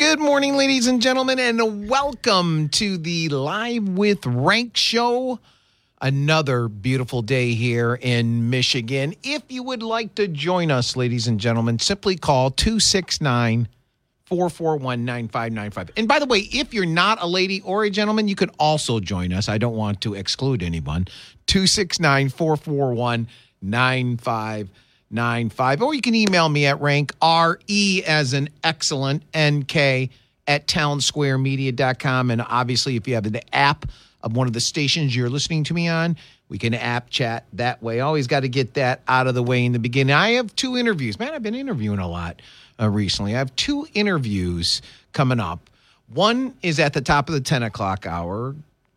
Good morning, ladies and gentlemen, and welcome to the Live with Rank show. Another beautiful day here in Michigan. If you would like to join us, ladies and gentlemen, simply call 269-441-9595. And by the way, if you're not a lady or a gentleman, you can also join us. I don't want to exclude anyone. 269-441-9595. Or you can email me at rank, R-E as in excellent, N-K, at townsquaremedia.com. And obviously, if you have the app of one of the stations you're listening to me on, we can app chat that way. Always got to get that out of the way in the beginning. I have 2 interviews. Man, I've been interviewing a lot recently. I have 2 interviews coming up. One is at the top of the 10 o'clock hour.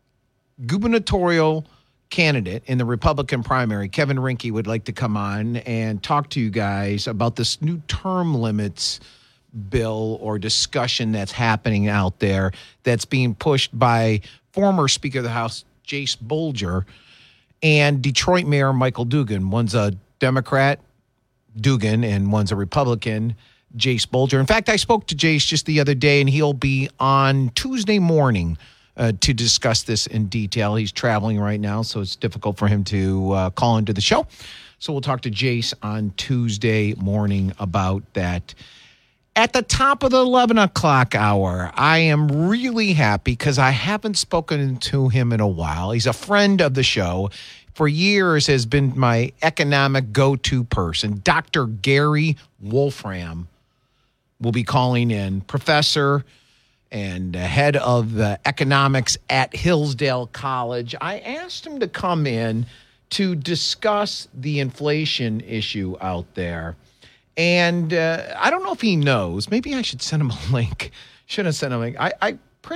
Gubernatorial candidate in the Republican primary, Kevin Rinke, would like to come on and talk to you guys about this new term limits bill or discussion that's happening out there that's being pushed by former Speaker of the House, Jase Bolger, and Detroit Mayor Michael Duggan. One's a Democrat, Duggan, and one's a Republican, Jase Bolger. In fact, I spoke to Jase just the other day, and he'll be on Tuesday morning to discuss this in detail. He's traveling right now, so it's difficult for him to call into the show. So we'll talk to Jase on Tuesday morning about that. At the top of the 11 o'clock hour, I am really happy because I haven't spoken to him in a while. He's a friend of the show. For years has been my economic go-to person. Dr. Gary Wolfram will be calling in, professor and head of economics at Hillsdale College. I asked him to come in to discuss the inflation issue out there. And I don't know if he knows. Maybe I should send him a link. Should have sent him a link. I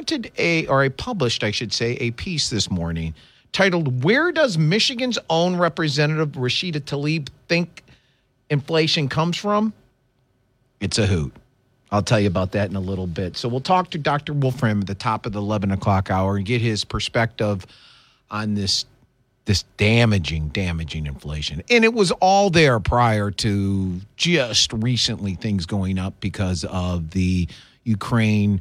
published, I should say, a piece this morning titled, "Where Does Michigan's Own Representative Rashida Tlaib Think Inflation Comes From?" It's a hoot. I'll tell you about that in a little bit. So we'll talk to Dr. Wolfram at the top of the 11 o'clock hour and get his perspective on this damaging inflation. And it was all there prior to just recently things going up because of the Ukraine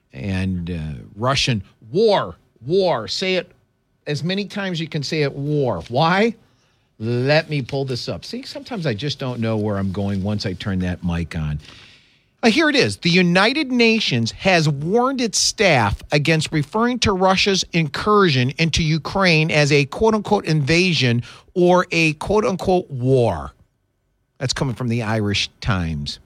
and Russian war. Say it as many times as you can say it, war. Why? Let me pull this up. See, sometimes I just don't know where I'm going once I turn that mic on. Here it is. The United Nations has warned its staff against referring to Russia's incursion into Ukraine as a quote-unquote invasion or a quote-unquote war. That's coming from the Irish Times.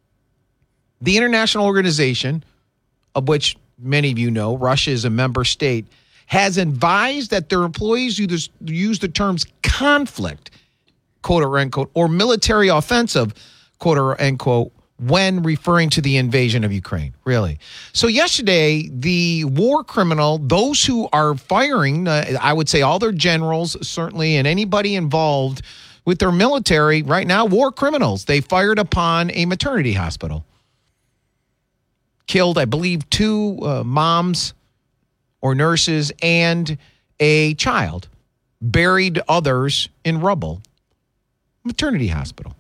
The international organization, of which many of you know, Russia is a member state, has advised that their employees use the terms conflict, quote-unquote, or military offensive, quote-unquote, when referring to the invasion of Ukraine. Really. So yesterday, the war criminal, those who are firing, I would say all their generals, certainly, and anybody involved with their military right now, war criminals, they fired upon a maternity hospital. Killed, I believe, 2 moms or nurses and a child. Buried others in rubble. Maternity hospital.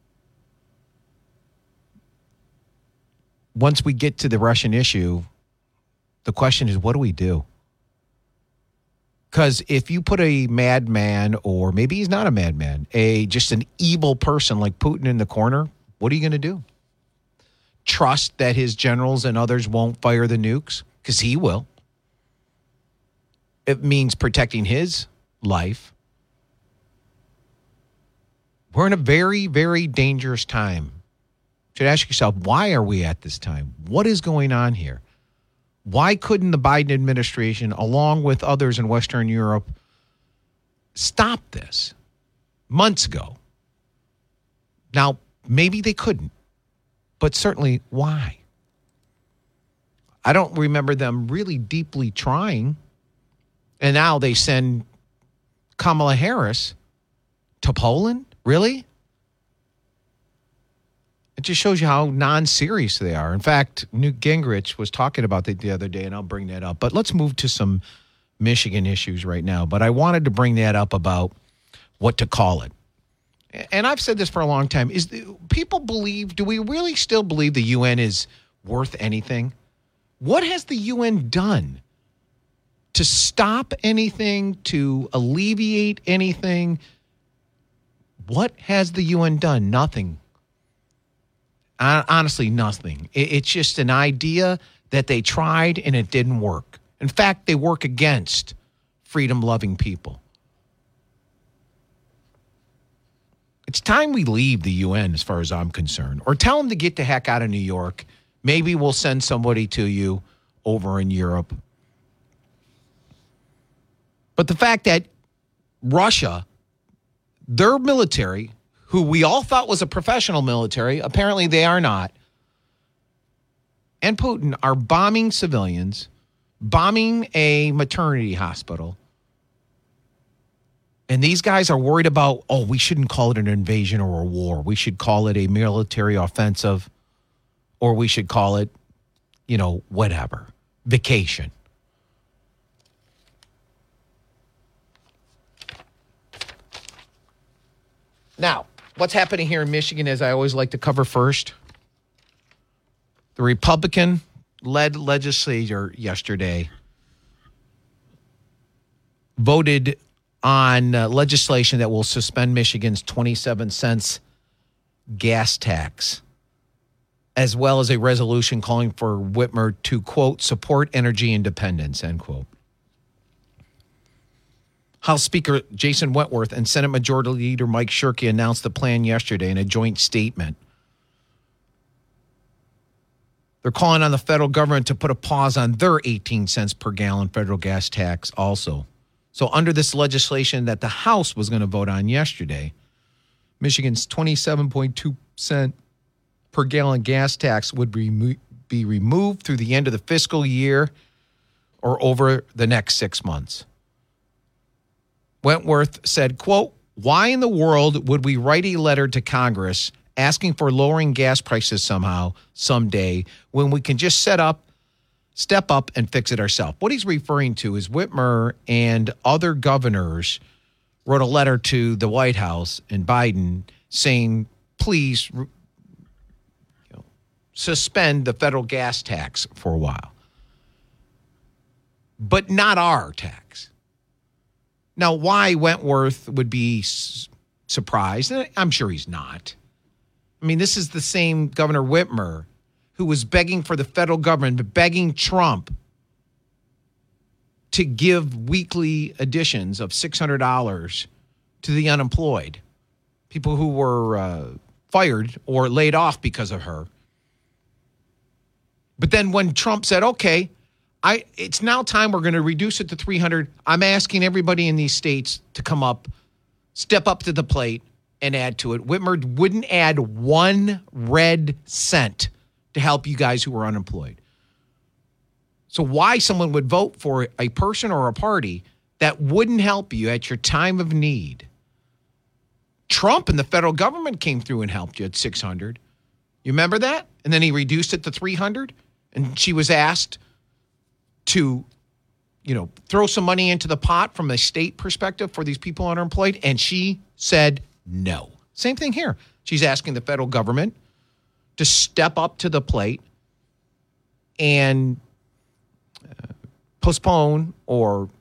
Once we get to the Russian issue, the question is, what do we do? Because if you put a madman, or maybe he's not a madman, just an evil person like Putin in the corner, what are you going to do? Trust that his generals and others won't fire the nukes? Because he will. It means protecting his life. We're in a very, very dangerous time. You should ask yourself, why are we at this time? What is going on here? Why couldn't the Biden administration, along with others in Western Europe, stop this months ago? Now, maybe they couldn't, but certainly why? I don't remember them really deeply trying. And now they send Kamala Harris to Poland? Really? It just shows you how non-serious they are. In fact, Newt Gingrich was talking about that the other day, and I'll bring that up. But let's move to some Michigan issues right now. But I wanted to bring that up about what to call it. And I've said this for a long time. Do we really still believe the UN is worth anything? What has the UN done to stop anything, to alleviate anything? What has the UN done? Nothing. Honestly, nothing. It's just an idea that they tried and it didn't work. In fact, they work against freedom-loving people. It's time we leave the UN as far as I'm concerned, or tell them to get the heck out of New York. Maybe we'll send somebody to you over in Europe. But the fact that Russia, their military, who we all thought was a professional military, apparently they are not, and Putin are bombing civilians, bombing a maternity hospital. And these guys are worried about, we shouldn't call it an invasion or a war. We should call it a military offensive, or we should call it, whatever, vacation. Now, what's happening here in Michigan, as I always like to cover first, the Republican-led legislature yesterday voted on legislation that will suspend Michigan's 27 cents gas tax, as well as a resolution calling for Whitmer to, quote, support energy independence, end quote. House Speaker Jason Wentworth and Senate Majority Leader Mike Shirkey announced the plan yesterday in a joint statement. They're calling on the federal government to put a pause on their 18 cents per gallon federal gas tax also. So under this legislation that the House was going to vote on yesterday, Michigan's 27.2 cent per gallon gas tax would be removed through the end of the fiscal year or over the next 6 months. Wentworth said, quote, why in the world would we write a letter to Congress asking for lowering gas prices somehow, someday, when we can just step up and fix it ourselves? What he's referring to is Whitmer and other governors wrote a letter to the White House and Biden saying, please suspend the federal gas tax for a while, but not our tax. Now, why Wentworth would be surprised, I'm sure he's not. I mean, this is the same Governor Whitmer who was begging for the federal government, begging Trump to give weekly additions of $600 to the unemployed, people who were fired or laid off because of her. But then when Trump said, okay, it's now time we're going to reduce it to $300, I'm asking everybody in these states to come up, step up to the plate, and add to it. Whitmer wouldn't add 1 red cent to help you guys who are unemployed. So why someone would vote for a person or a party that wouldn't help you at your time of need? Trump and the federal government came through and helped you at $600. You remember that? And then he reduced it to $300, and she was asked to, throw some money into the pot from a state perspective for these people unemployed, and she said no. Same thing here. She's asking the federal government to step up to the plate and postpone or,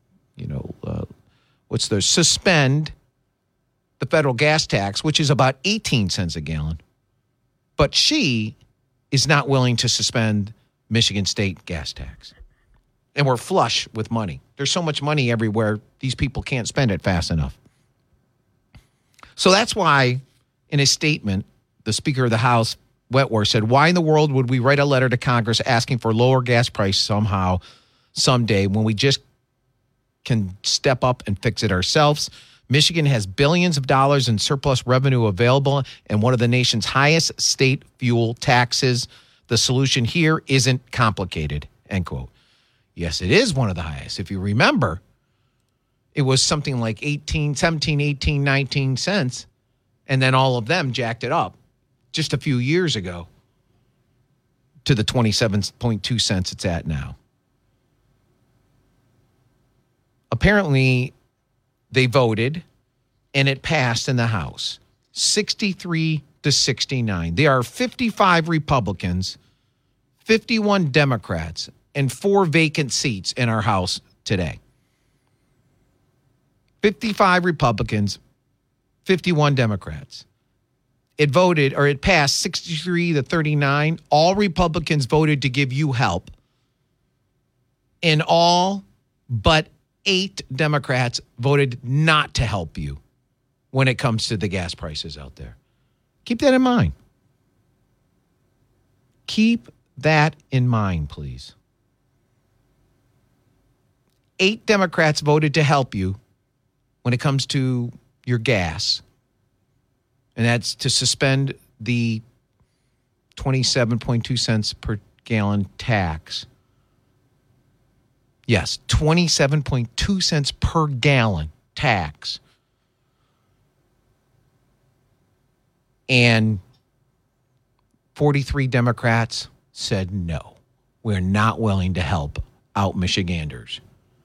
suspend the federal gas tax, which is about 18 cents a gallon. But she is not willing to suspend Michigan state gas tax. And we're flush with money. There's so much money everywhere, these people can't spend it fast enough. So that's why, in his statement, the Speaker of the House, Wentworth, said, why in the world would we write a letter to Congress asking for lower gas price somehow, someday, when we just can step up and fix it ourselves? Michigan has billions of dollars in surplus revenue available and one of the nation's highest state fuel taxes. The solution here isn't complicated, end quote. Yes, it is one of the highest. If you remember, it was something like 17, 18, 19 cents, and then all of them jacked it up just a few years ago to the 27.2 cents it's at now. Apparently, they voted, and it passed in the House, 63 to 69. There are 55 Republicans 51 Democrats and 4 vacant seats in our House today. 55 Republicans, 51 Democrats. It passed 63-39. All Republicans voted to give you help. And all but 8 Democrats voted not to help you when it comes to the gas prices out there. Keep that in mind. Keep that in mind, please. 8 Democrats voted to help you when it comes to your gas, and that's to suspend the 27.2 cents per gallon tax. Yes, 27.2 cents per gallon tax. And 43 Democrats said no. We're not willing to help out Michiganders.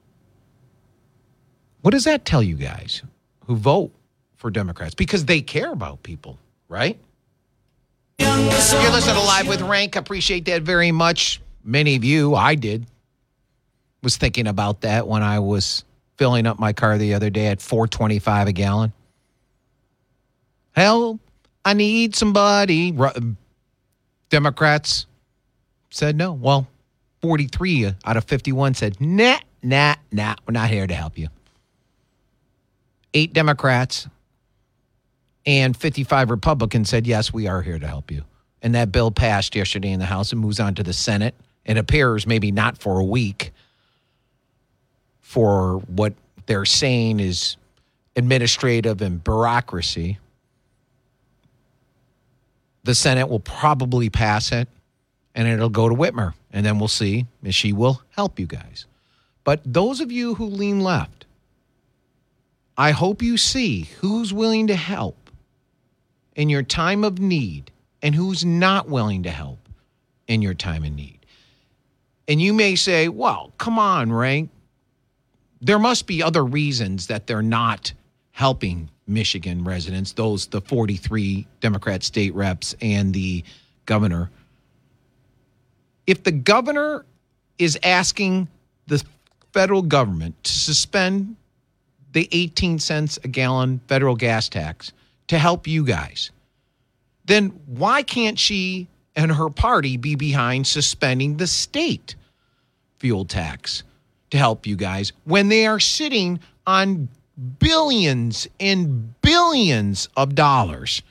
What does that tell you guys who vote for Democrats? Because they care about people, right? You're listening to Live with Rank. Appreciate that very much. Many of you, I did, was thinking about that when I was filling up my car the other day at $4.25 a gallon. Hell, I need somebody. Democrats said no. Well, 43 out of 51 said, nah, we're not here to help you. 8 Democrats and 55 Republicans said, yes, we are here to help you. And that bill passed yesterday in the House and moves on to the Senate. It appears maybe not for a week for what they're saying is administrative and bureaucracy. The Senate will probably pass it, and it'll go to Whitmer. And then we'll see if she will help you guys. But those of you who lean left, I hope you see who's willing to help in your time of need and who's not willing to help in your time of need. And you may say, well, come on, Rank. There must be other reasons that they're not helping Michigan residents, the 43 Democrat state reps and the governor. If the governor is asking the federal government to suspend the 18 cents a gallon federal gas tax to help you guys, then why can't she and her party be behind suspending the state fuel tax to help you guys when they are sitting on billions and billions of dollars?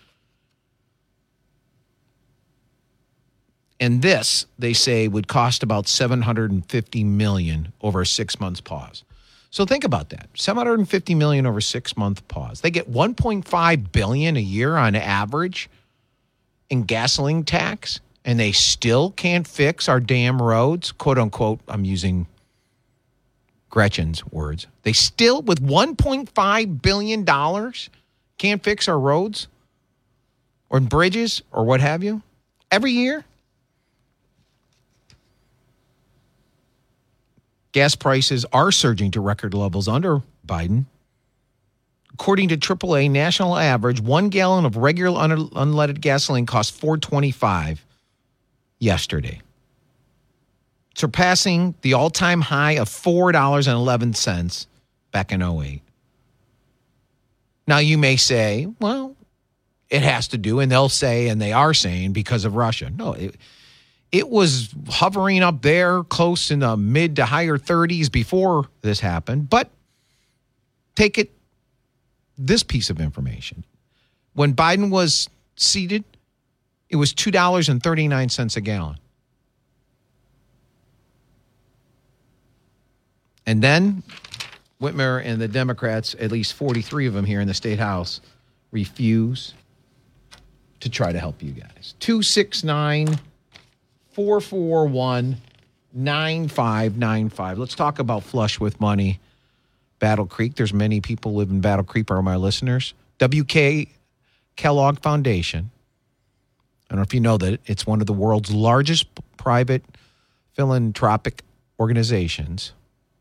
And this, they say, would cost about $750 million over a 6-month pause. So think about that. $750 million over a 6-month pause. They get $1.5 billion a year on average in gasoline tax, and they still can't fix our damn roads, quote unquote. I'm using Gretchen's words. They still, with $1.5 billion, can't fix our roads or bridges or what have you every year. Gas prices are surging to record levels under Biden. According to AAA national average, 1 gallon of regular unleaded gasoline cost $4.25 yesterday, surpassing the all-time high of $4.11 back in 2008. Now, you may say, well, it has to do, and they'll say, and they are saying, because of Russia. No, it was hovering up there close in the mid to higher 30s before this happened. But take this piece of information. When Biden was seated, it was $2.39 a gallon. And then Whitmer and the Democrats, at least 43 of them here in the State House, refuse to try to help you guys. 269-441-9595. Let's talk about flush with money. Battle Creek. There's many people live in Battle Creek are my listeners. W.K. Kellogg Foundation. I don't know if you know that it's one of the world's largest private philanthropic organizations.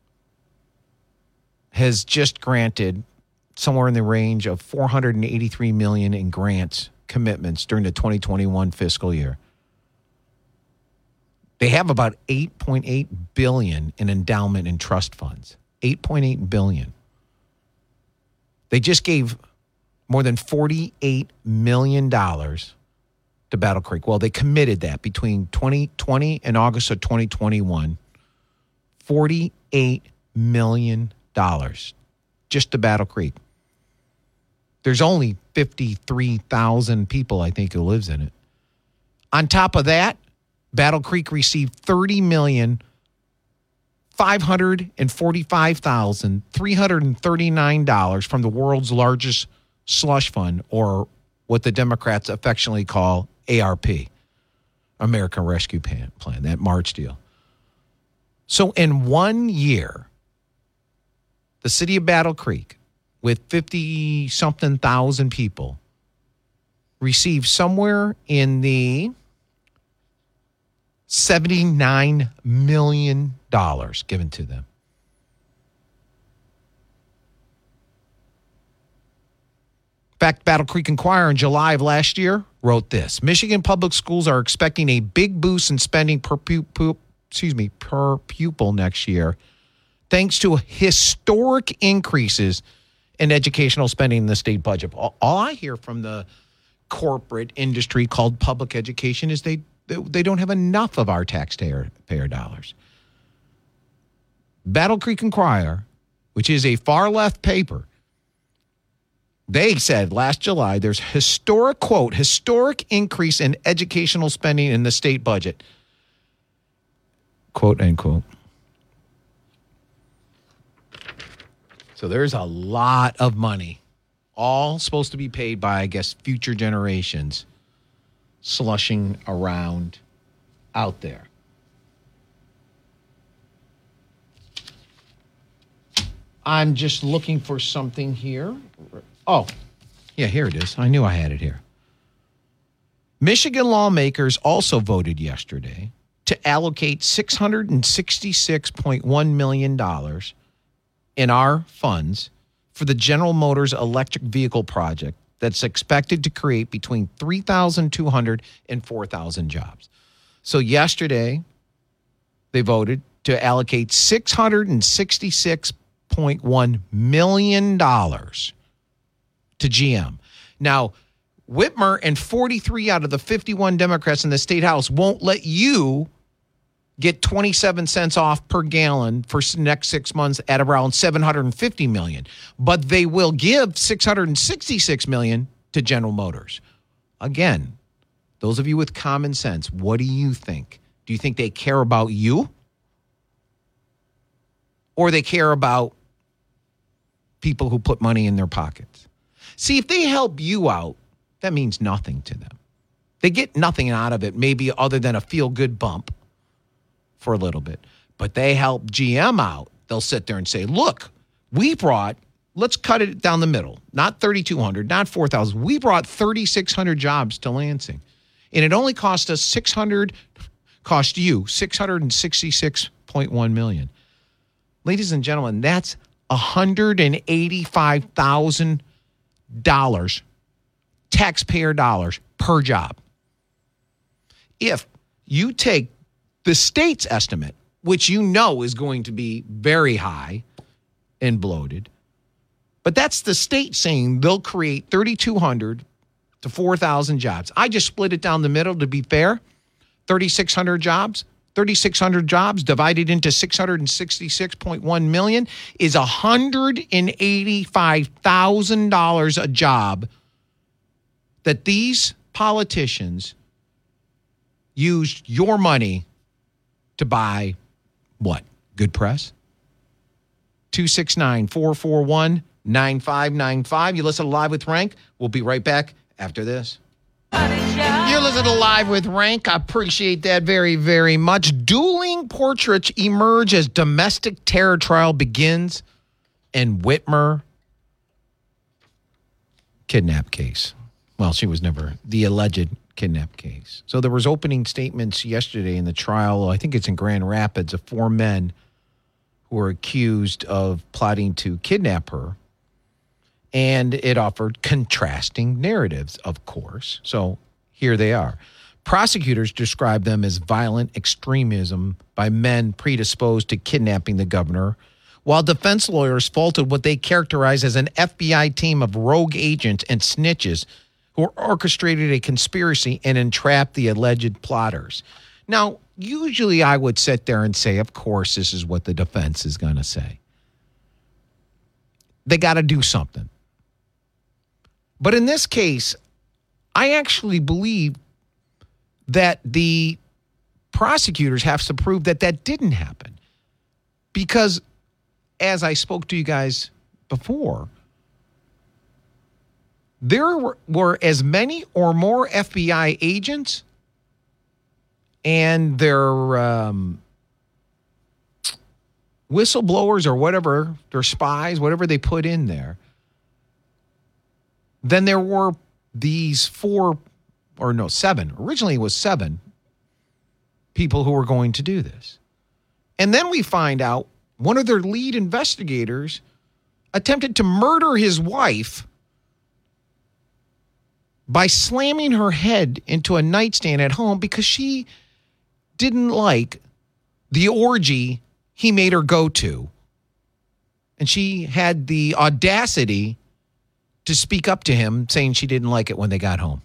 Has just granted somewhere in the range of $483 million in grants commitments during the 2021 fiscal year. They have about $8.8 billion in endowment and trust funds. $8.8 billion. They just gave more than $48 million to Battle Creek. Well, they committed that between 2020 and August of 2021. $48 million just to Battle Creek. There's only 53,000 people, I think, who lives in it. On top of that, Battle Creek received $30,545,339 from the world's largest slush fund, or what the Democrats affectionately call ARP, American Rescue Plan, that March deal. So in 1 year, the city of Battle Creek, with 50-something thousand people, received somewhere in the $79 million given to them. In fact, Battle Creek Enquirer in July of last year wrote this: Michigan public schools are expecting a big boost in spending per pupil next year, thanks to historic increases in educational spending in the state budget. All I hear from the corporate industry called public education is they don't have enough of our taxpayer dollars. Battle Creek Enquirer, which is a far-left paper, they said last July there's historic increase in educational spending in the state budget, quote, unquote. So there's a lot of money, all supposed to be paid by, I guess, future generations, slushing around out there. I'm just looking for something here. Oh, yeah, here it is. I knew I had it here. Michigan lawmakers also voted yesterday to allocate $666.1 million in our funds for the General Motors electric vehicle project that's expected to create between 3,200 and 4,000 jobs. So yesterday, they voted to allocate $666.1 million to GM. Now, Whitmer and 43 out of the 51 Democrats in the state house won't let you get 27 cents off per gallon for the next 6 months at around $750 million. But they will give $666 million to General Motors. Again, those of you with common sense, what do you think? Do you think they care about you? Or they care about people who put money in their pockets? See, if they help you out, that means nothing to them. They get nothing out of it, maybe other than a feel-good bump for a little bit. But they help GM out. They'll sit there and say, look, let's cut it down the middle. Not 3,200, not 4,000. We brought 3,600 jobs to Lansing. And it only cost you $666.1 million. Ladies and gentlemen, that's $185,000 taxpayer dollars per job. If you take the state's estimate, which you know is going to be very high and bloated, but that's the state saying they'll create 3,200 to 4,000 jobs. I just split it down the middle to be fair. 3,600 jobs. 3,600 jobs divided into $666.1 million is $185,000 a job that these politicians used your money to buy what? Good press? 269-441-9595. You listen to Live with Rank. We'll be right back after this. You're listening to Live with Rank. I appreciate that very, very much. Dueling portraits emerge as domestic terror trial begins in Whitmer kidnap case. Well, she was never the alleged kidnap case. So there was opening statements yesterday in the trial. I think it's in Grand Rapids of 4 men who were accused of plotting to kidnap her. And it offered contrasting narratives, of course. So here they are. Prosecutors describe them as violent extremism by men predisposed to kidnapping the governor, while defense lawyers faulted what they characterize as an FBI team of rogue agents and snitches who orchestrated a conspiracy and entrapped the alleged plotters. Now, usually I would sit there and say, of course, this is what the defense is going to say. They got to do something. But in this case, I actually believe that the prosecutors have to prove that that didn't happen. Because, as I spoke to you guys before, there were as many or more FBI agents and their whistleblowers or whatever, their spies, whatever they put in there, than there were these seven. Originally it was 7 people who were going to do this. And then we find out one of their lead investigators attempted to murder his wife by slamming her head into a nightstand at home because she didn't like the orgy he made her go to. And she had the audacity to speak up to him, saying she didn't like it when they got home.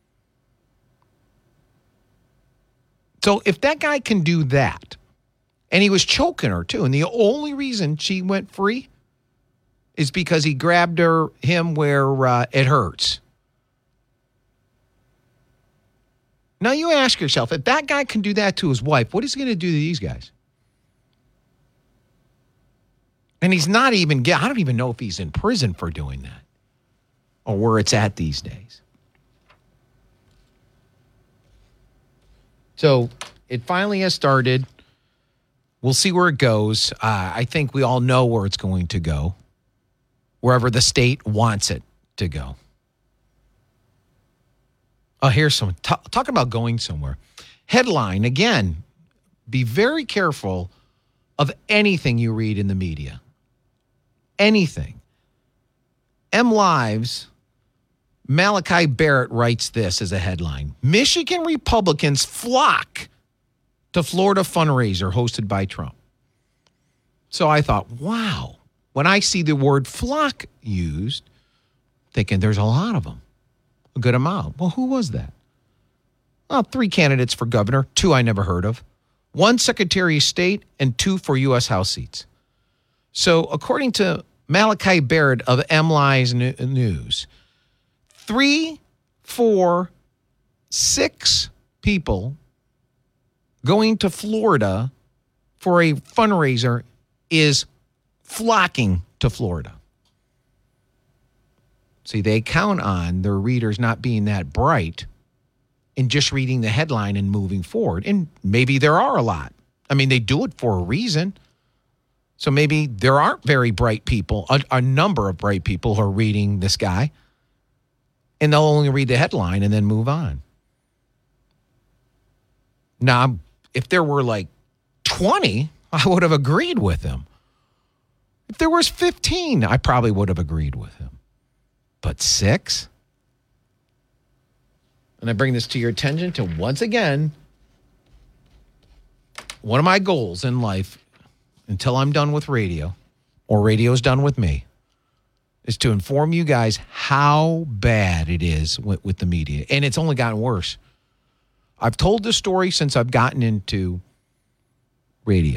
So if that guy can do that, and he was choking her too, and the only reason she went free is because he grabbed him where it hurts. Now you ask yourself, if that guy can do that to his wife, what is he going to do to these guys? And he's not even, I don't even know if he's in prison for doing that or where it's at these days. So it finally has started. We'll see where it goes. I think we all know where it's going to go, wherever the state wants it to go. Oh, here's some. Talk about going somewhere. Headline, again, be very careful of anything you read in the media. Anything. MLive's Malachi Barrett writes this as a headline. Michigan Republicans flock to Florida fundraiser hosted by Trump. So I thought, wow. When I see the word flock used, thinking there's a lot of them. A good amount. Well, who was that? Well, 3 candidates for governor, 2 I never heard of, 1 Secretary of State, and 2 for U.S. House seats. So according to Malachi Barrett of MLive's News, 3, 4, 6 people going to Florida for a fundraiser is flocking to Florida. See, they count on their readers not being that bright and just reading the headline and moving forward. And maybe there are a lot. I mean, they do it for a reason. So maybe there aren't very bright people, a number of bright people who are reading this guy, and they'll only read the headline and then move on. Now, if there were like 20, I would have agreed with him. If there was 15, I probably would have agreed with him. But 6? And I bring this to your attention to, once again, one of my goals in life, until I'm done with radio, or radio's done with me, is to inform you guys how bad it is with the media. And it's only gotten worse. I've told this story since I've gotten into radio.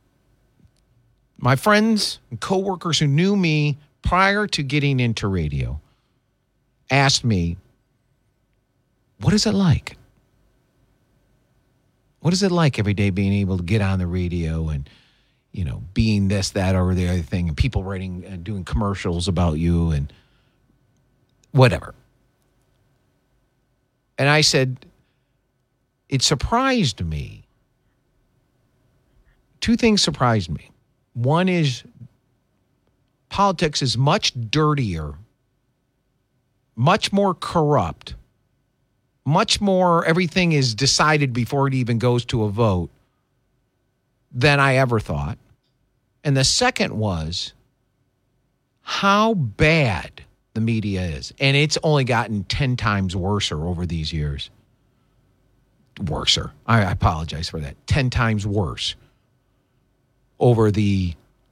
My friends and coworkers who knew me prior to getting into radio asked me, what is it like? What is it like every day being able to get on the radio and, you know, being this, that, or the other thing, and people writing and doing commercials about you and whatever. And I said, it surprised me. 2 things surprised me. One is politics is much dirtier, much more corrupt, much more everything is decided before it even goes to a vote than I ever thought. And the second was how bad the media is. And it's only gotten 10 times worse over these years. worser. I apologize for that. 10 times worse over the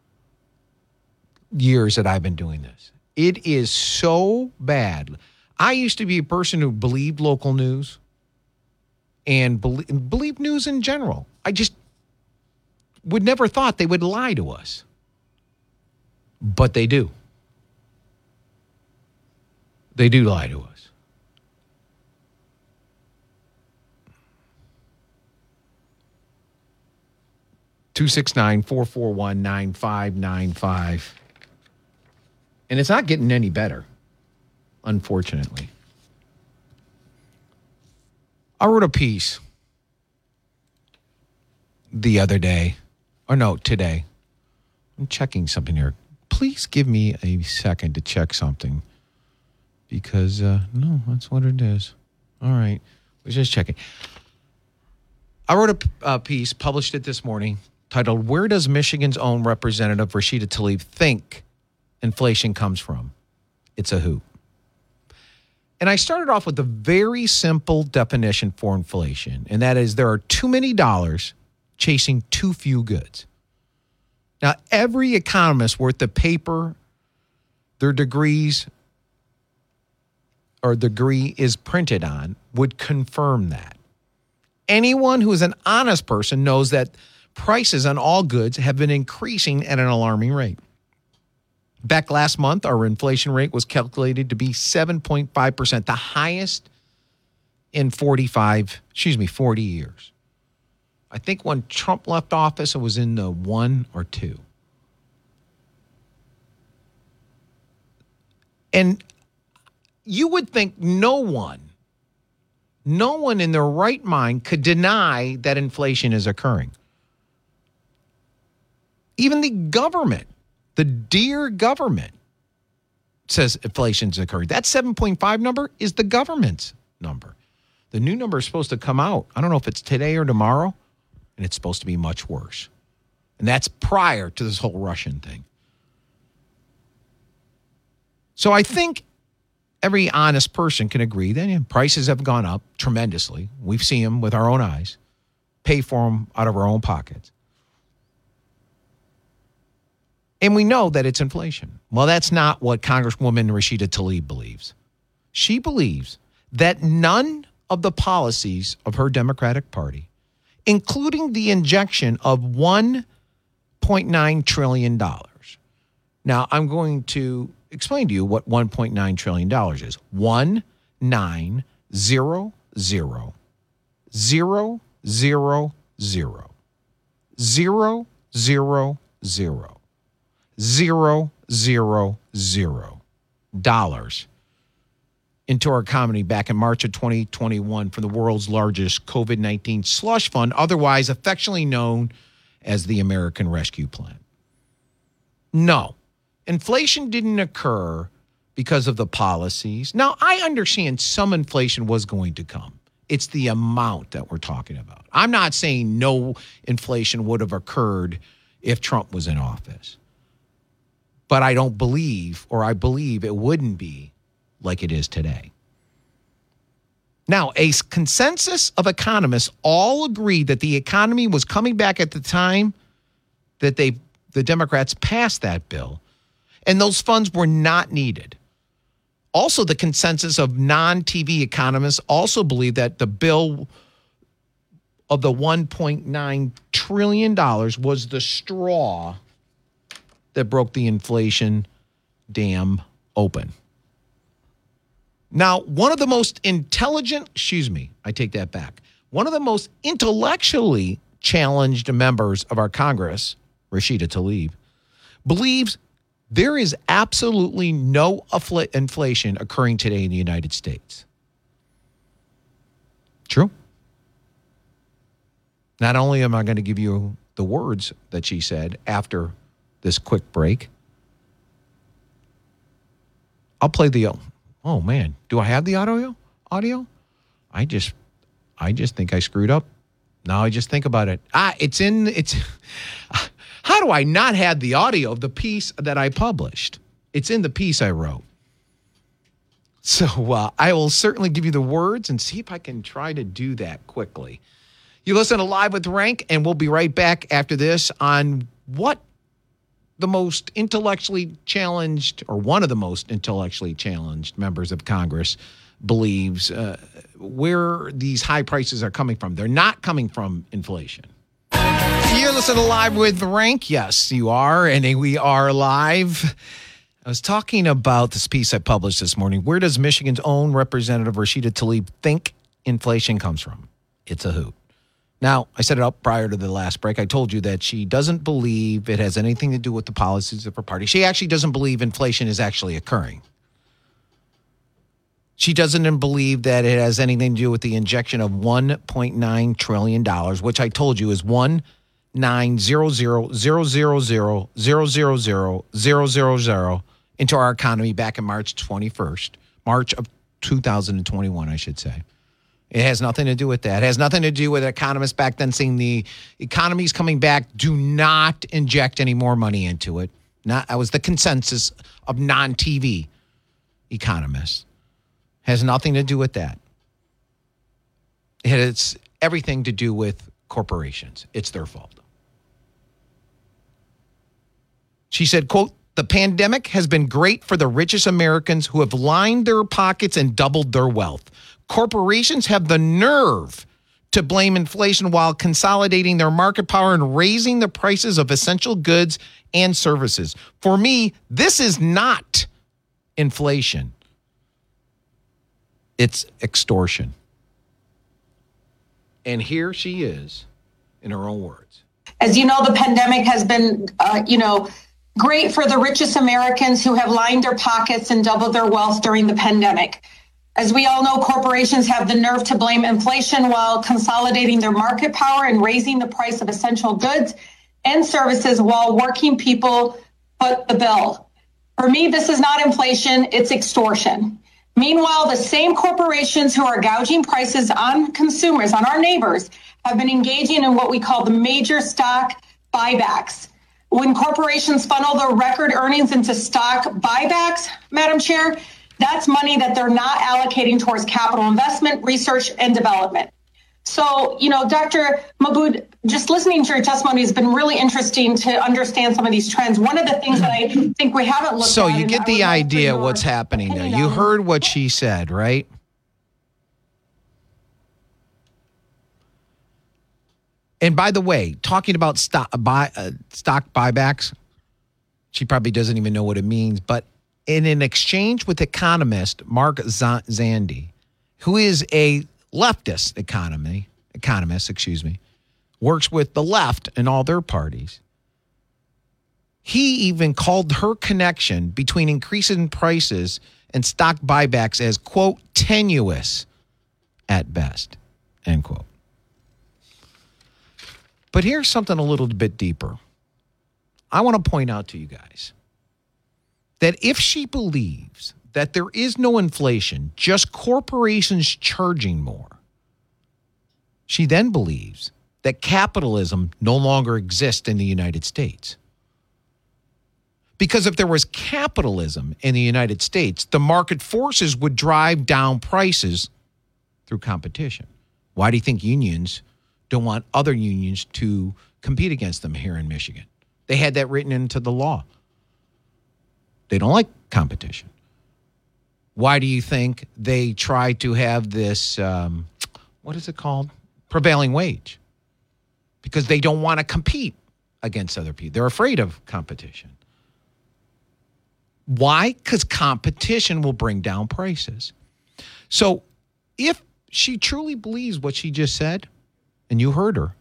years that I've been doing this. It is so bad. I used to be a person who believed local news and believed news in general. I just would never thought they would lie to us. But they do. They do lie to us. (269-441-9595). And it's not getting any better, unfortunately. I wrote a piece the other day, or no, today. I'm checking something here. Please give me a second to check something because, no, that's what it is. All right. We're just checking. I wrote a piece, published it this morning, titled, "Where Does Michigan's Own Representative Rashida Tlaib Think Inflation Comes From? It's a Hoot." And I started off with a very simple definition for inflation, and that is there are too many dollars chasing too few goods. Now, every economist worth the paper their degrees or degree is printed on would confirm that. Anyone who is an honest person knows that prices on all goods have been increasing at an alarming rate. Back last month, our inflation rate was calculated to be 7.5%, the highest in 40 years. I think when Trump left office, it was in the 1 or 2. And you would think no one in their right mind could deny that inflation is occurring. Even the government, the dear government, says inflation's occurring. That 7.5 number is the government's number. The new number is supposed to come out. I don't know if it's today or tomorrow, and it's supposed to be much worse. And that's prior to this whole Russian thing. So I think every honest person can agree that prices have gone up tremendously. We've seen them with our own eyes, pay for them out of our own pockets. And we know that it's inflation. Well, that's not what Congresswoman Rashida Tlaib believes. She believes that none of the policies of her Democratic Party, including the injection of $1.9 trillion. Now, I'm going to explain to you what $1.9 trillion is. 1900 $0.000 into our economy back in March of 2021 from the world's largest COVID-19 slush fund, otherwise affectionately known as the American Rescue Plan. No, inflation didn't occur because of the policies. Now, I understand some inflation was going to come. It's the amount that we're talking about. I'm not saying no inflation would have occurred if Trump was in office. But I don't believe, or I believe it wouldn't be like it is today. Now, a consensus of economists all agreed that the economy was coming back at the time that the Democrats passed that bill, and those funds were not needed. Also, the consensus of non-TV economists also believe that the bill of the $1.9 trillion was the straw that broke the inflation dam open. Now, one of the most intelligent, I take that back. One of the most intellectually challenged members of our Congress, Rashida Tlaib, believes there is absolutely no inflation occurring today in the United States. True. Not only am I going to give you the words that she said after this quick break, I'll play the, oh man, do I have the audio? I just think I screwed up. Now I just think about it. How do I not have the audio of the piece that I published? It's in the piece I wrote. So I will certainly give you the words and see if I can try to do that quickly. You listen to Live with Rank, and we'll be right back after this on what the most intellectually challenged, or one of the most intellectually challenged members of Congress believes where these high prices are coming from. They're not coming from inflation. You're listening to Live with Rank. Yes, you are, and we are live. I was talking about this piece I published this morning. Where does Michigan's own Representative Rashida Tlaib think inflation comes from? It's a hoot. Now, I set it up prior to the last break. I told you that she doesn't believe it has anything to do with the policies of her party. She actually doesn't believe inflation is actually occurring. She doesn't believe that it has anything to do with the injection of $1.9 trillion, which I told you is 1,900,000,000,000 into our economy back in March of 2021, I should say. It has nothing to do with that. It has nothing to do with economists back then saying the economy's coming back. Do not inject any more money into it. That was the consensus of non-TV economists. Has nothing to do with that. It's everything to do with corporations. It's their fault. She said, quote, "The pandemic has been great for the richest Americans who have lined their pockets and doubled their wealth. Corporations have the nerve to blame inflation while consolidating their market power and raising the prices of essential goods and services. For me, this is not inflation. It's extortion." And here she is in her own words. As you know, the pandemic has been, great for the richest Americans who have lined their pockets and doubled their wealth during the pandemic. As we all know, corporations have the nerve to blame inflation while consolidating their market power and raising the price of essential goods and services while working people foot the bill. For me, this is not inflation, it's extortion. Meanwhile, the same corporations who are gouging prices on consumers, on our neighbors, have been engaging in what we call the major stock buybacks. When corporations funnel their record earnings into stock buybacks, Madam Chair, that's money that they're not allocating towards capital investment, research, and development. So, Dr. Mahboud, just listening to your testimony has been really interesting to understand some of these trends. One of the things that I think we haven't looked at. So you get the idea what's happening there. You heard what she said, right? And by the way, talking about stock buybacks, she probably doesn't even know what it means. But in an exchange with economist Mark Zandi, who is a leftist economist, works with the left and all their parties. He even called her connection between increasing prices and stock buybacks as, quote, tenuous at best, end quote. But here's something a little bit deeper. I want to point out to you guys that if she believes that there is no inflation, just corporations charging more, she then believes that capitalism no longer exists in the United States. Because if there was capitalism in the United States, the market forces would drive down prices through competition. Why do you think unions don't want other unions to compete against them here in Michigan? They had that written into the law. They don't like competition. Why do you think they try to have this, what is it called? Prevailing wage? Because they don't want to compete against other people. They're afraid of competition. Why? Because competition will bring down prices. So if she truly believes what she just said, and you heard her,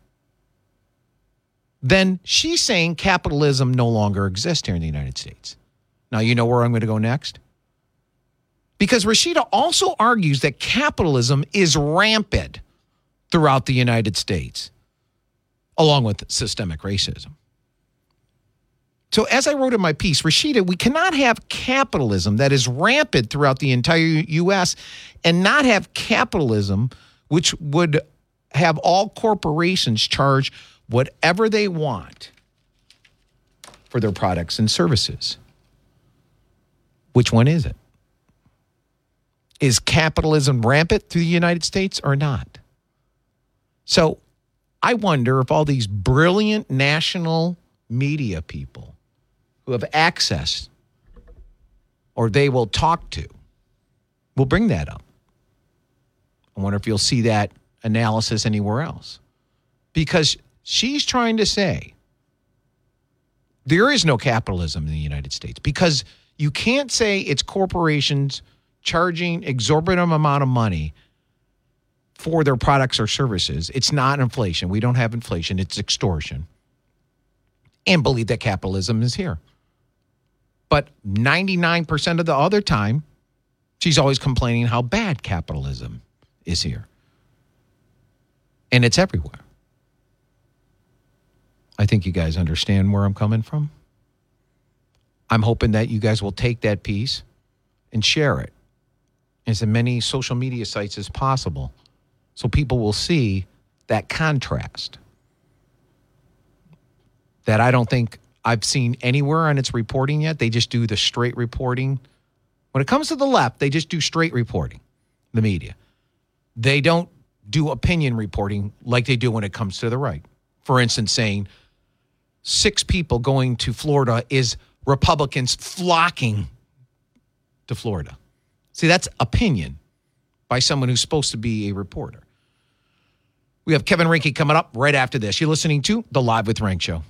then she's saying capitalism no longer exists here in the United States. Now, you know where I'm going to go next? Because Rashida also argues that capitalism is rampant throughout the United States, along with systemic racism. So as I wrote in my piece, Rashida, we cannot have capitalism that is rampant throughout the entire U.S. and not have capitalism which would have all corporations charge whatever they want for their products and services. Which one is it? Is capitalism rampant through the United States or not? So I wonder if all these brilliant national media people who have access or they will talk to will bring that up. I wonder if you'll see that analysis anywhere else. Because she's trying to say there is no capitalism in the United States because you can't say it's corporations charging exorbitant amount of money for their products or services. It's not inflation. We don't have inflation. It's extortion. And believe that capitalism is here. But 99% of the other time, she's always complaining how bad capitalism is here. And it's everywhere. I think you guys understand where I'm coming from. I'm hoping that you guys will take that piece and share it as many social media sites as possible so people will see that contrast that I don't think I've seen anywhere on its reporting yet. They just do the straight reporting. When it comes to the left, they just do straight reporting, the media. They don't do opinion reporting like they do when it comes to the right. For instance, saying 6 people going to Florida is Republicans flocking to Florida. See, that's opinion by someone who's supposed to be a reporter. We have Kevin Rinke coming up right after this. You're listening to The Live with Rank Show.